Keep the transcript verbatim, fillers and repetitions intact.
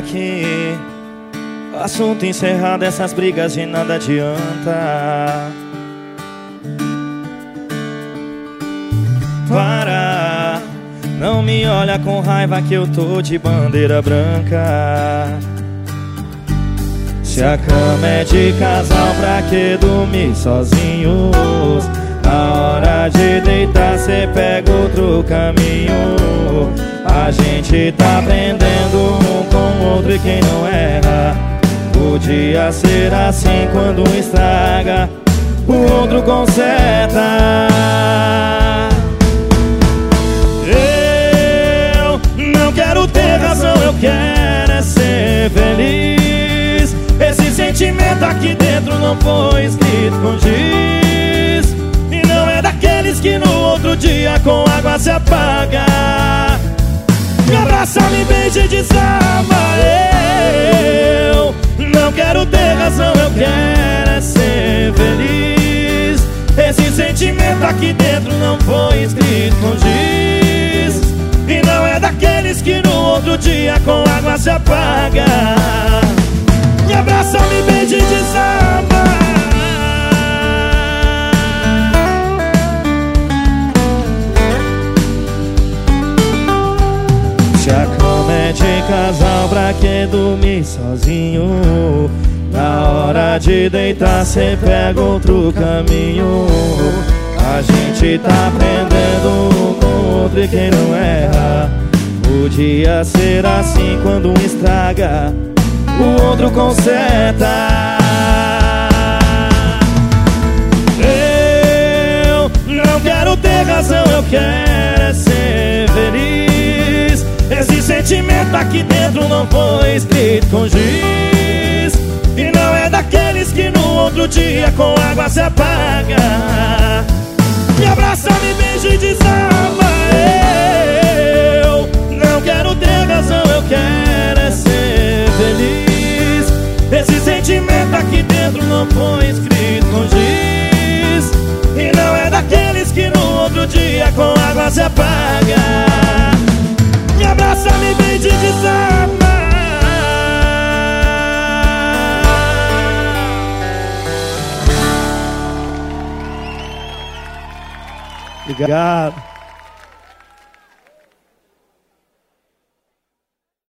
aqui. Assunto encerrado, essas brigas de nada adianta. Para, não me olha com raiva que eu tô de bandeira branca. Se a cama é de casal, pra que dormir sozinhos? Na hora de deitar cê pega outro caminho. A gente tá aprendendo um com o outro e quem não erra podia ser assim, quando um estraga o outro conserta. Eu não quero ter razão, eu quero é ser feliz. Esse sentimento aqui dentro não foi escrito com giz, e não é daqueles que no outro dia com água se apaga. Me abraça, me beija e desarma. Eu não quero ter razão, eu quero é ser feliz. Esse sentimento aqui dentro não foi escrito com giz, e não é daqueles que no outro dia com água se apaga. Me abraça, me beija e desarma. Se a cama é de casal, pra que dormir sozinho? Na hora de deitar cê pega outro caminho. A gente tá aprendendo um com o outro e quem não erra podia ser assim, quando um estraga o outro conserta. Eu não quero ter razão, eu quero é ser feliz. Esse sentimento aqui dentro não foi escrito com giz, e não é daqueles que no outro dia com água se apaga. Me abraça, me beija e desarma. Eu não quero ter razão, eu quero é ser feliz. Esse sentimento aqui dentro não foi escrito com giz, e não é daqueles que no outro dia com água se apaga. Me abraça, me beija e desarma. Obrigado.